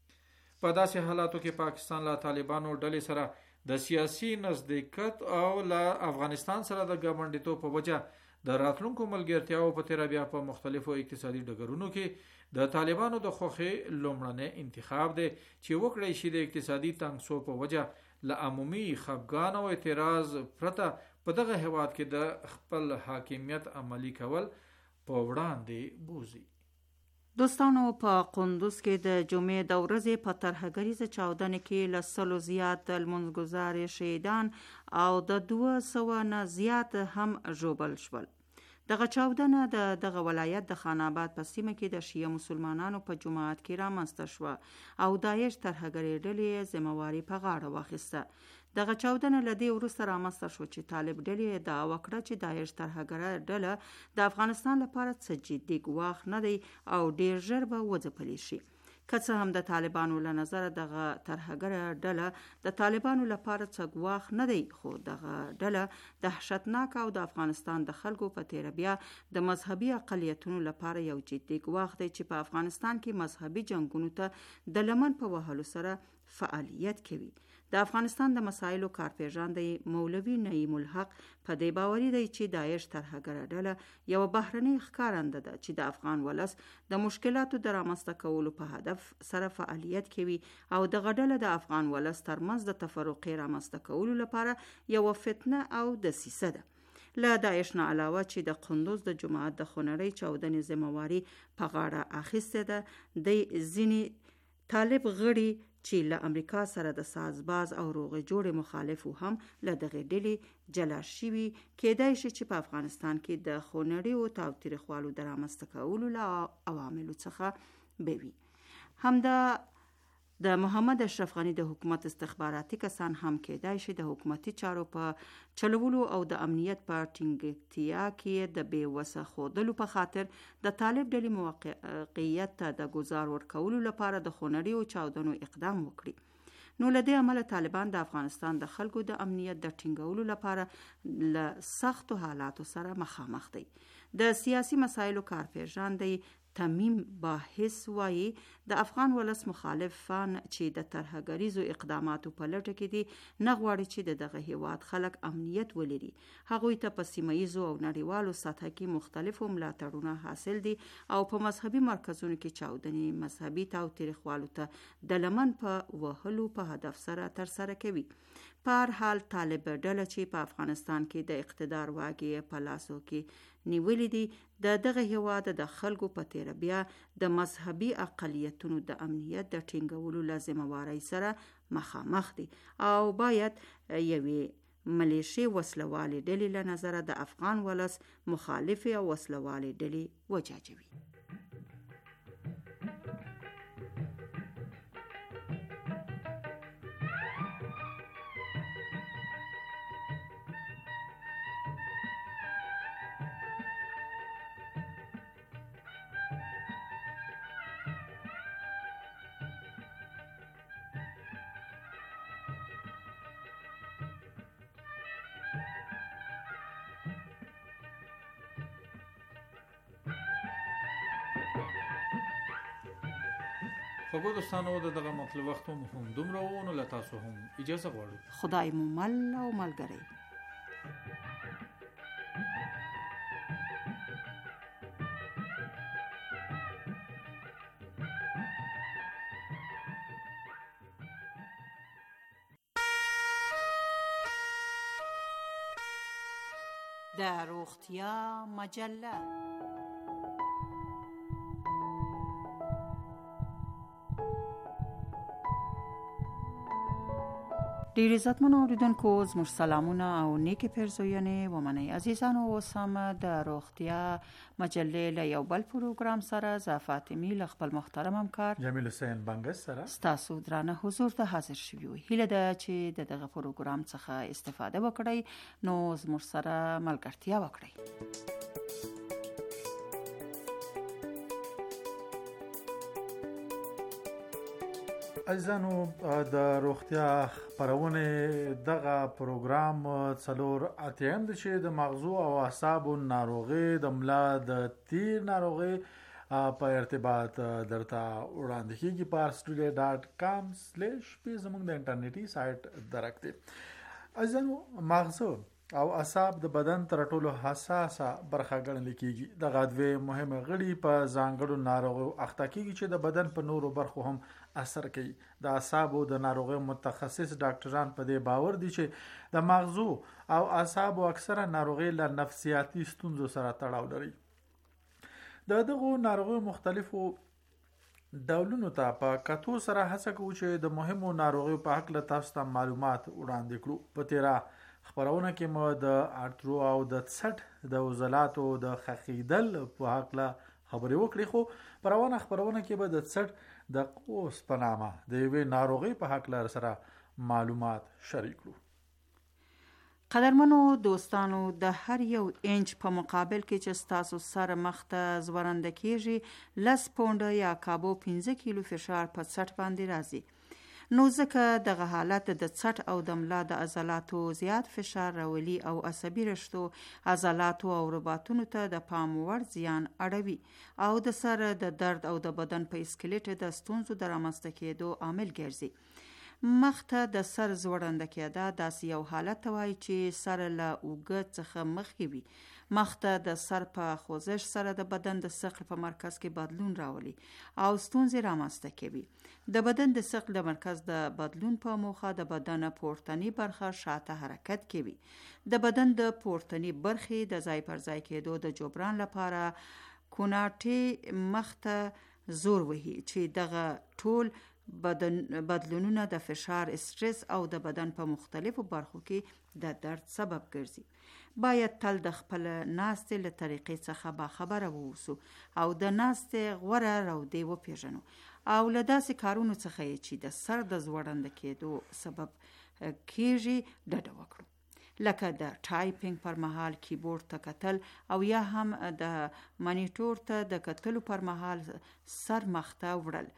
په داسې حالاتو کې پاکستان له طالبانو ډلې سره د سیاسي نزدېکت او له افغانستان سره د ګاونډیتوب په وجه د راتلونکو ملګرتیاو په تیر بیا په مختلفو اقتصادي ډګرونو کې د طالبانو د خوخې لومړنی انتخاب دی چې وکړی شي د اقتصادي تنګسو په وجه له عمومي خفګان او اعتراض پرته په دغه هیواد کې د خپل حاکمیت عملی کول په وړاندې بوزي. دوستانو په قندوز کې د جمعې د ورځې په ترهګریزه چاودنه کې له 100 زیات لمونځګزار شهیدان او د 200 نه زیات هم ژوبل شول. دغه چاودنه دغه ولایت د خان آباد په سیمه کې د شیعه مسلمانانو په جماعت کې رامنځته شوه او داعش ترهګري ډلې ذمہواری په غاړه واخیسته. دغه چاودنه لدی وروسته رامنځته شو چې طالب ډلې ادعا وکړه چې داعش ترهګره ډله د افغانستان لپاره څه جدي ګواښ نه دی او ډیر ژر به وځپلی شي. که څه هم د طالبانو له نظره دغه ترهګره ډله د طالبانو لپاره څه ګواښ نه دی، خو دغه ډله دهشتناک او د افغانستان د خلکو په تیر بیا د مذهبي اقلیتونو لپاره یو جدي ګواښ دی چې په افغانستان کې مذهبي جنگونو ته د لمن په وهلو سره فعالیت کوي. د افغانستان د مسایلو کارپیژندی مولوی نعیم الحق په دې باوري دی چې داعش ترهګره ډله یو بهرنۍ ښکارنده ده چې د افغان ولس د مشکلاتو د رامنځته کولو په هدف سره فعالیت کوي او دغه ډله د افغان ولس ترمنځ د تفرقې رامنځته کولو لپاره یو فتنه او دسیسه ده. له داعش نه علاوه چې د قندوز د جماعت د خونړۍ چاودنې ذمہواری په غاړه اخیسته ده، د ځینې طالب غړي چې له امریکا سره د سازباز او روغې جوړې مخالفو هم له دغې ډلې جلا شوي، کېدای شي چې په افغانستان کې د خونړیو تاوتریخوالو د رامنځته کولو له عواملو څخه به وي. همدا د محمد اشرف غني د حکومت استخباراتي کسان هم کېدای شي د حکومتي چارو په چلولو او د امنیت په ټینګښتیا کې د بېوسه ښودلو په خاطر د طالب ډلې موقعیت ته د ګزار ورکولو لپاره د خونړیو چاودنو اقدام وکړي. نو له دې امله طالبان د افغانستان د خلکو د امنیت د ټینګولو لپاره له سختو حالاتو سره مخامخ دی. د سیاسي مسایلو کارپیژندی تمیم باحث وایي د افغان ولس مخالفان چې د ترهګریزو اقداماتو په لټه کې دي نه غواړي چې دغه هیواد خلک امنیت ولري. هغوی ته په سیمه‌ییزو او نړیوالو سطح کې مختلفو ملاتړونه حاصل دي او په مذهبي مرکزونو کې چاودنې مذهبي تاوتریخوالو ته د لمن په وهلو په هدف سره ترسره کوي. په هر حال طالب ډله چې په افغانستان کې د اقتدار واګې په لاسو کې نیولې دي د دغه هیواد د خلکو په تیر بیا د مذهبي اقلیتونو د امنیت د ټینګولو لازمواري سره مخامخ دي او باید یوې ملیشي وسلوالې ډلې له نظره د افغان ولس مخالف او وسلوالې ډلې وجاجوي. خو دوستانو دغه مطلب وخت هم دومره و، نو له تاسو هم اجازه غواړو. خدای مو مل او ملګری. د روغتیا مجله ډیر عزتمنو اوریدونکو زموږ سلامونه او نیکی پیرزوینې ومنئ. عزیزانو اوس هم د روغتیا مجلې له یو بل پروګرام سره زه فاطمي له خپل محترم همکار جمیل حسین بنګس سره ستاسو درانه حضور ته حاضر شوي یو. هیله ده چې د دغه پروګرام څخه استفاده وکړئ، نو زموږ سره ملګرتیا وکړئ. عزیزانو د روغتیا خپرونه دغه پروګرام څلور اتیم د چې د مغزو او اعصابو ناروغي د ملا د تیر ناروغي په ارتباط درته وړاندې کیږي په arstudia.com/p زموږ د انټرنیټي سایت درکته. عزیزانو مغزو او اعصاب د بدن تر ټولو حساسه برخه ګڼل کیږي. د غدوی مهمه غړي په ځانګړو ناروغیو اخته کیږي چې د بدن په نورو برخو هم اثر کوي. د اعصابو د ناروغیو متخصص ډاکټران په دې باور دي چې د مغزو او اعصابو اکثره ناروغي له نفسیاتي ستونزو سره تړاو لري. د دغو ناروغیو مختلفو ډولونو ته په کتو سره هڅه کوو چې د مهمو ناروغیو په حق له تاسو ته معلومات وړاندې کړو. په تیرا خبرونه کې مو د ارترو او د څټ د عضلاتو د خخیدل په حق له خبرې وکړې، خو په روانه خبرونه کې به د څټ د قوس په نامه د یوې ناروغۍ په حق له سره معلومات شریک کړو. قدرمنو دوستانو، د هر یو انچ په مقابل کې چې ستاسو سر مخ ته زورنده کیږي 10 پونډه یا کابو 15 کیلو فشار په څټ باندې راځي. نو ځکه دغه حالت د څټ او د ملا د عضلاتو زیات فشار راولي او عصبي رشتو، عضلاتو او رباطونو ته د پام وړ زیان اړوي او د سر د درد او د بدن په اسکلیټ د ستونزو د رامنځته کېدو عامل ګرځي. مخ ته د سر زوړنده کېدا داسې یو حالت وایي چې سر له اوږه څخه مخکې وي. مخ ته د سر په خوځښت سره د بدن د ثقل په مرکز کې بدلون راولي او ستونزې رامنځته کوي. د بدن د ثقل د مرکز د بدلون په موخه د بدن پورتنی برخه شاته حرکت کوي. د بدن د پورتنی برخې د ځای پر ځای کېدو د جبران لپاره کوناټي مخ ته زور وهي چې دغه ټول بدلونونه د فشار، استرس او د بدن په مختلفو برخو کې د درد سبب ګرځي. باید تل د خپل ناستې له طریقې څخه باخبره ووسو او د ناستې غوره رودې وپیژنو او له داسې کارونو څخه چې د سر د زوړنده کېدو سبب کېږي ډډه وکړو، لکه د ټایپینګ پر مهال کیبورډ ته کتل او یا هم د مانیټور ته د کتلو پر مهال سر مخ ته وړل.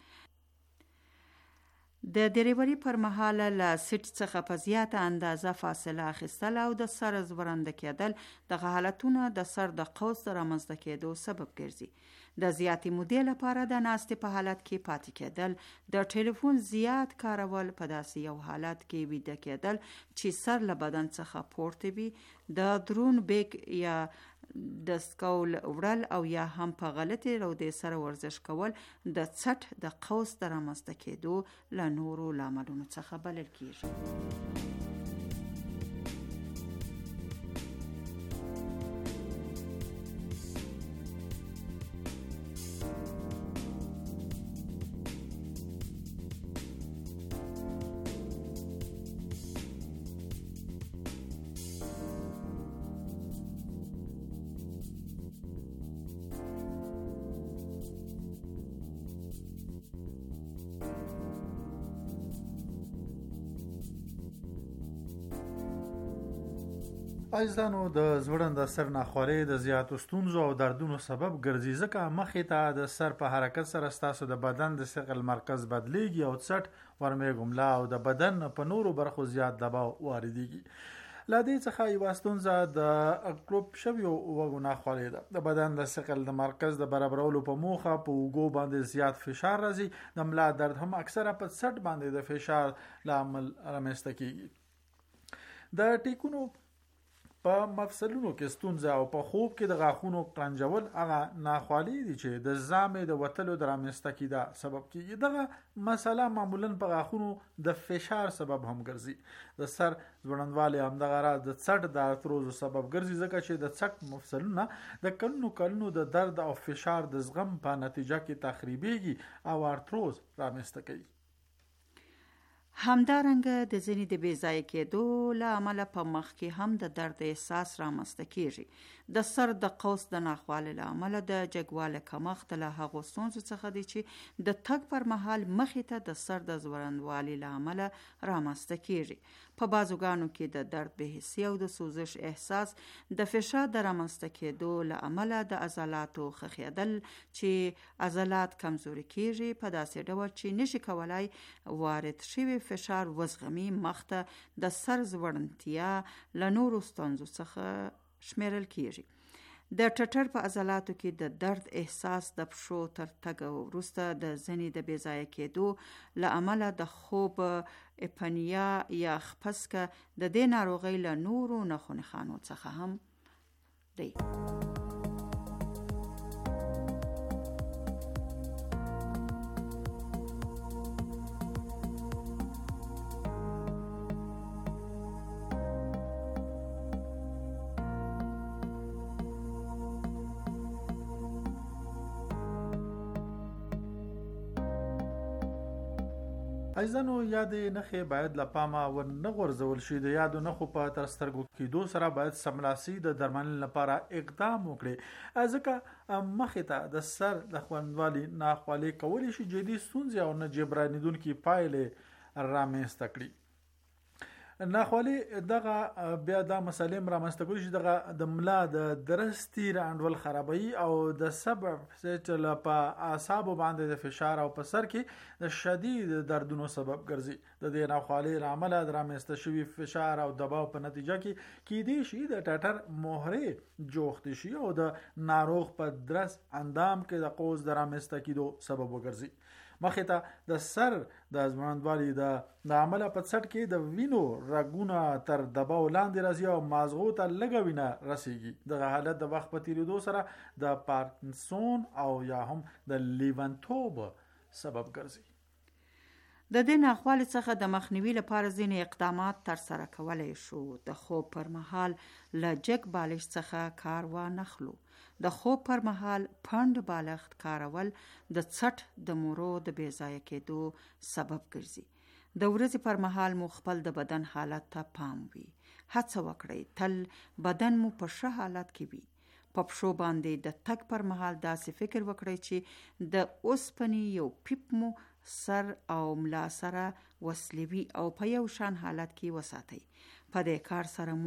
د ډریوري پر مهال له سیټ څخه په زیاته اندازه فاصله اخیستل او د سر زورنده کېدل دغه حالتونه د سر د قوس رامنځته کېدو سبب ګرځي. د زیاتې مودې لپاره د ناستې په حالت کې پاتې کېدل، د ټلیفون زیات کارول، په داسې یو حالت کې ویده کېدل چې سر له بدن څخه پورته وي، د درون بیک یا د سکول وړل او یا هم په غلطي رودې سره ورزش کول د څټ د قوس د رامنځته کېدو له نورو لاملونو څخه بلل کېږي. عزیزانو، د زوړنده سر ناخوالي د زیاتو ستونزو او دردونو سبب ګرځي، ځکه مخې ته د سر په حرکت سره ستاسو د بدن د ثقل مرکز بدلیږي او څټ ورمیږي ملا او د بدن په نورو برخو زیات دباو واردېږي. له دې څخه یوه ستونزه د کلوب شویو وږو ناخوالي ده. د بدن د ثقل د مرکز د برابرولو په موخه په اوږو باندې زیات فشار راځي. د ملا درد هم اکثره په څټ باندې د فشار له امله رامنځته کیږي. د ټیکونو په مفصلونو کې ستونزه او په خوب کې د غاښونو کلنجول هغه ناخوالي دي چې د زامې د وتلو د رامنځته کېدا سبب کیږي. دغه مسله معمولا په غاښونو د فشار سبب هم ګرځي. د سر ځوړندوالی همدغه راز د څټ د ارتروزو سبب ګرځي، ځکه چې د څټ مفصلونه د کلونو د درد او فشار د زغم په نتیجه کې تخریبېږي او ارتروز رامنځته کوي. همدارنګه د ځینې د بې ځایه کېدو له امله په مخ کې هم د درد احساس رامنځته کیږي. د سر د قوس د ناخوالي له امله د جګواله کمښت له هغو ستونزو څخه دی چې د تګ پر مهال مخې ته د سر د ځوړندوالي له امله رامنځته کیږي. په بازوګانو کې د درد بې حسي او د سوزش احساس د فشار د رامنځته کېدو له امله د عضلاتو خښېدل چې عضلات کمزوري کیږي په داسې ډول چې نشي کولای وارد شوی فشار وزغمي. مخته د سر ځوړندتیا له نورو ستونزو څخه شمیرل کیږي. د ټټر په عضلاتو کې د درد احساس د پښو تر تګ وروسته د ځینې د بې ځایه کېدو له امله د خوب اپنیا یا خپسکه د دې ناروغۍ له نورو نښو نښانو څخه هم دی. عزیزانو یادې نښې باید له پامه ونه غورځول شي. د یادو نښو په تر سترګو کېدو سره باید سملاسي د درملنې لپاره اقدام وکړي، ځکه مخې ته د سر د خوندوالي ناخوالې کولی شي جدي ستونزې او نه جبرانېدونکي پایلې رامنځته کړي. ناخوالې دغه بیا دا مسلې رامنځته کولی شي دغه د ملا د درز تیر انډول خرابوي او د سبب چې په اعصابو باندې د فشار او په سر کې د شدید دردونو سبب ګرځي. د دې ناخوالې له امله د رامنځته شوي فشار او دباو په نتیجه کې کیدای شي د ټټر مهرې جوخت شي او د ناروغ په درز اندام کې د قوس د رامنځته کېدو سبب وګرځي. مخې ته د سر د ځوړندوالي د عمله په څټ کې د وینو رګونه تر دباو لاندې راځي او مازغو ته لږه وینه رسیږي. دغه حالت د وخت په تیریدو سره د پارکنسون او یا هم د لیونتوب سبب ګرځي. د دې ناخوالې څخه د مخنیوي لپاره ځینې اقدامات ترسره کولی شو. د خوب پر مهال له جګ بالښت څخه کار وانخلو. د خوب پر مهال پنډ بالښت کارول د څټ د مورو د بې ځایه کېدو سبب ګرځي. د ورځې پر مهال مو خپل د بدن حالت ته پام وي. هڅه وکړئ تل بدن مو په ښه حالت کې وي. په پښو باندې د تګ پر مهال داسې فکر وکړئ چې د اوسپنې یو پیپ مو سر او ملا سره وصلې وي او په یو شان حالت کې وساتئ. په دې کار سره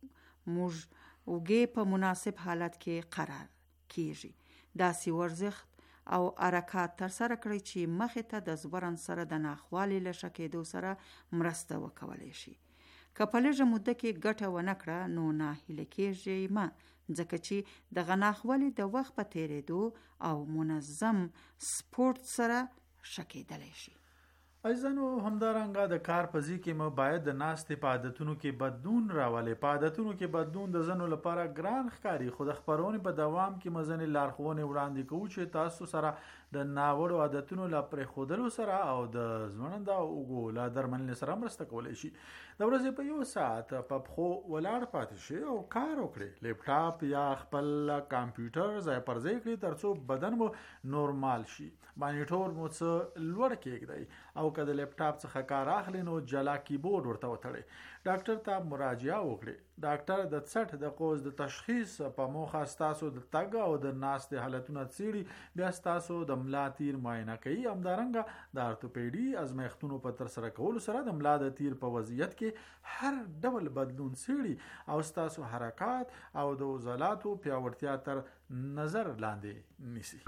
موږ اوږې په مناسب حالت کې قرار کیږي. داسې ورزش او حرکات ترسره کړئ چې مخې ته د ځوړند سره د ناخوالي له ښه کېدو سره مرسته وکولی شي. که په لږه موده کې ګټه ونه کړه نو ناهیله کیږئ مه، ځکه چې دغه ناخوالي د وخت په تیریدو او منظم سپورت سره ښه کېدلی شي. عزیزانو همدارنګه د کار په ځای کې مو باید د ناستې په عادتونو کې بدلون راولي. په عادتونو کې بدلون د ځینو لپاره ګران ښکاري، خو د خپرونې په دوام کې مو ځینې لارښوونې وړاندې کوو چې تاسو سره د ناوړو عادتونو له پرېښودلو سره او د ځوړند او اوږو له درملنې سره مرسته کولی شي. د ورځې په 1 ساعت په پښو ولاړ پاتې شئ او کار وکړئ. لیپټاپ یا خپل کمپیوټر ځای پر ځای کړئ ترڅو بدن مو نورمال شي. مانیټور مو څه لوړ کېږدئ او که د لیپټاپ څخه کار اخلي نو جلا کیبورډ ورته وتړئ. ډاکټر ته مراجعه وکړئ. ډاکټر د څټ د قوس د تشخیص په موخه ستاسو د تګ او د ناستې حالتونه څیړي، بیا ستاسو د ملا تیر معاینه کوي. همدارنګه د ارتوپیډي ازمایښتونو په ترسره کولو سره د ملا د تیر په وضعیت کې هر ډول بدلون څیړي او ستاسو حرکات او د عضلاتو پیاوړتیا تر نظر لاندې نیسي.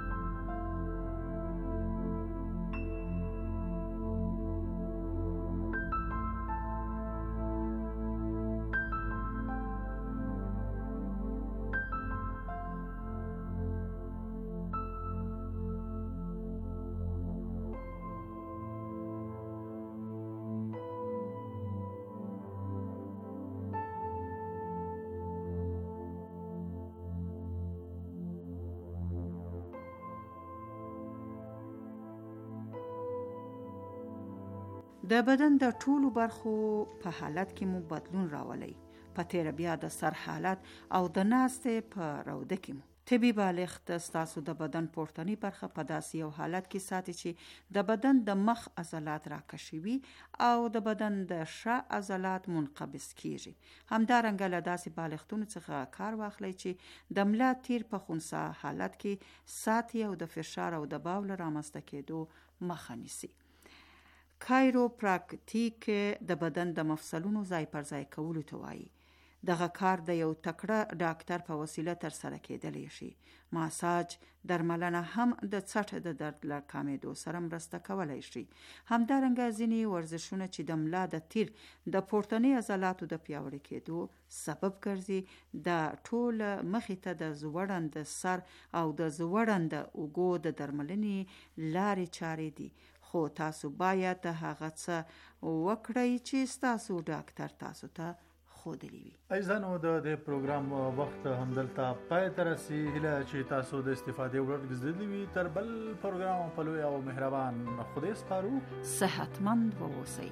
د بدن د ټولو برخو په حالت کې مو بدلون راولئ. په تیره بیا د سر حالت او د ناستې په روده کې مو طبي بالښت ستاسو د بدن پورتنی برخه په داسې یو حالت کې ساتي چې د بدن د مخ عضلات راکشي وي او د بدن د شا عضلات منقبض کیږي. همدارنګه له داسې بالښتونو څخه کار واخلئ چې د ملا تیر په خنثی حالت کې ساتي او د فشار او دباو له رامنځته کېدو مخه نیسي. کایروپراکتیک د بدن د مفصلونو ځای پر ځای کولو ته وایي. دغه کار د یو تکړه ډاکټر په وسیله تر سره کېدلی شي. ماساج درملنه هم د څټ د درد له کمېدو سره مرسته کولی شي. همدارنګه ځینې ورزشونه چې د ملا د تیر د پورتنی عضلاتو د پیاوړي کېدو سبب ګرځي د ټول مخې ته د زوړند سر او د زوړند اوږو د درملنې لارې چارې دي، خو تاسو باید هغه څه وکړئ چې ستاسو ډاکټر تاسو ته خودلی وي. ایزانو د پروګرام وخت همدلته پای ته رسي. هیله چې تاسو د استفادې وړ ګرځېدلي وي. تر بل پروګرام په لوی او مهربان خدای سپارو. صحتمند واوسئ.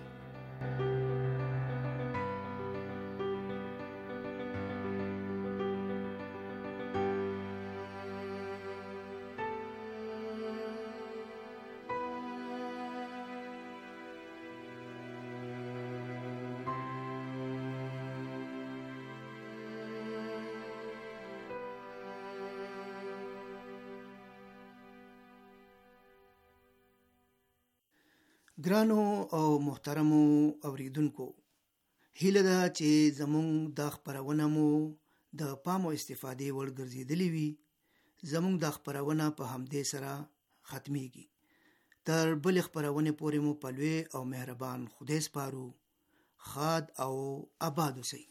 ګرانو او محترمو اوریدونکو، هیله ده چې زموږ د خپرونه مو د پام او استفادې وړ ګرځېدلې وي. زموږ د خپرونه په همدې سره ختميږي. تر بل خپرونه پورې مو په لوی او مهربان خدای سپارو. خاد او آباد اوسئ.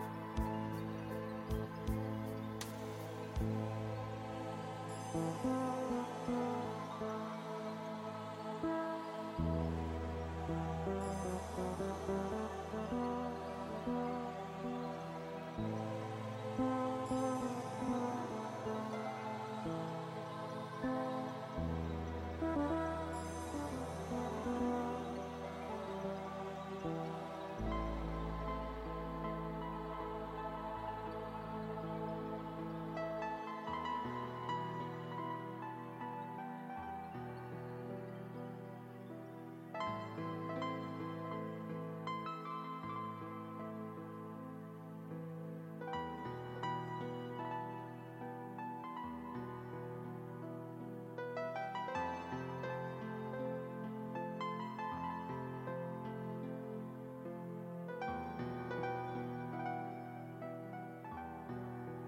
Thank you.